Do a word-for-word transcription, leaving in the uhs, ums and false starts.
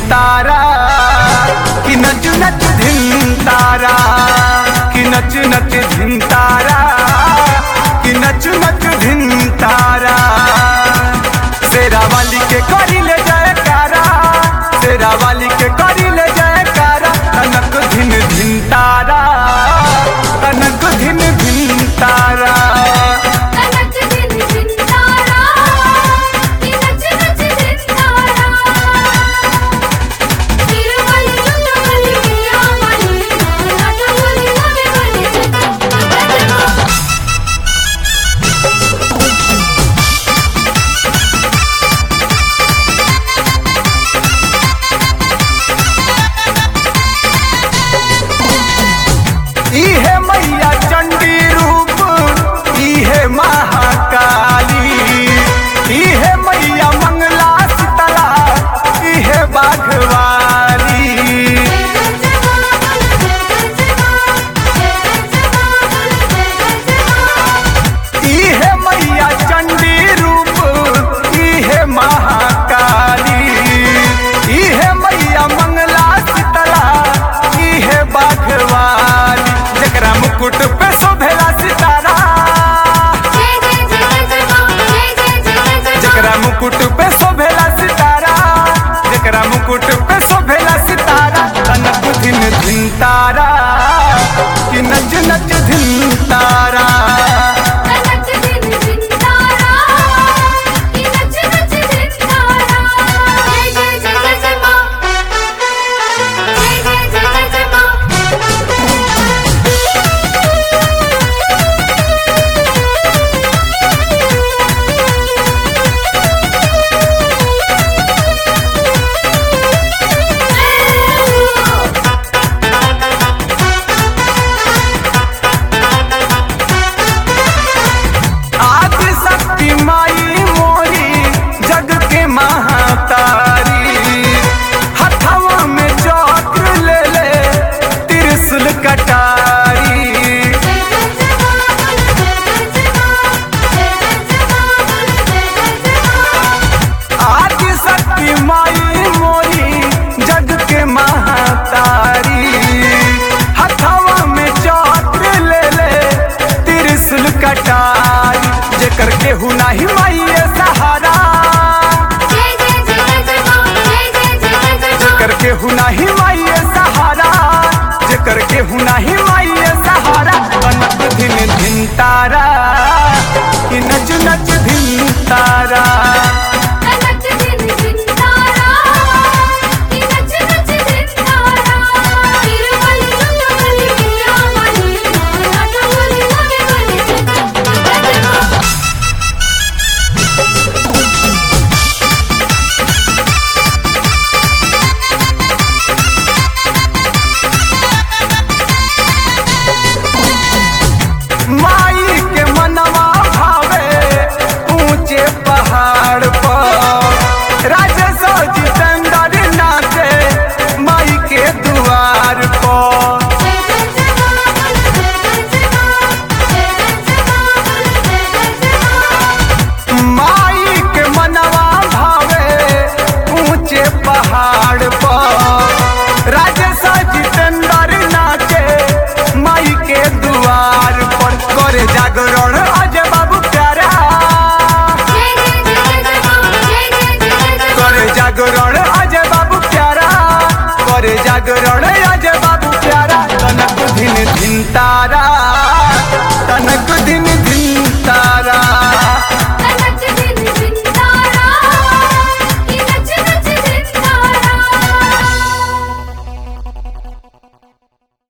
तारा कि नच नच धिन तारा कि नच नच धिन तारा कि नच नच धिन तारा। शेरा वाली के करी ले जयकारा, शेरा वाली के करी ले जयकारा। कनक धिन धिन तारा, कनक धिन धिन तारा। इहे मैया चंडी रूप, इहे महाकाली, इहे मैया मंगला शीतला, इहे बाघवाली। इहे मैया चंडी रूप, इहे महाकाली, इहे मैया मंगला शीतला, इहे बाघवाली। जकरा मुकुट पे शोभेला सितारा, जकरा मुकुट पे शोभेला सितारा, जकरा मुकुट पे शोभेला सितारा। कनक धिन धिन तारा कि नच नच धिन तारा। कटारी आदि शक्ति माई मोरी जग के महातारी। हथवा में चक्र ले ले त्रिशूल कटारी। जेकर केहू नाही माई सहारा, जेकर केहू नाही माई सहारा, जेकर केहू नाही माई सहारा। कनक धिन धिन तारा कि नच नच धिन तारा। माई के मनवा भावे ऊंचे पहाड़ पर, राजेश जितेंद्र नाचे माई के द्वार पर। माई के मनवा भावे ऊंचे पहाड़ पर, राजेश जितेंद्र नाचे माई के द्वार पर। करे जागरण अजय बाबू प्यारा, करे जागरण अजय बाबू प्यारा, करे जागरण अजय बाबू प्यारा। कनक धिन धिन तारा, कनक धिन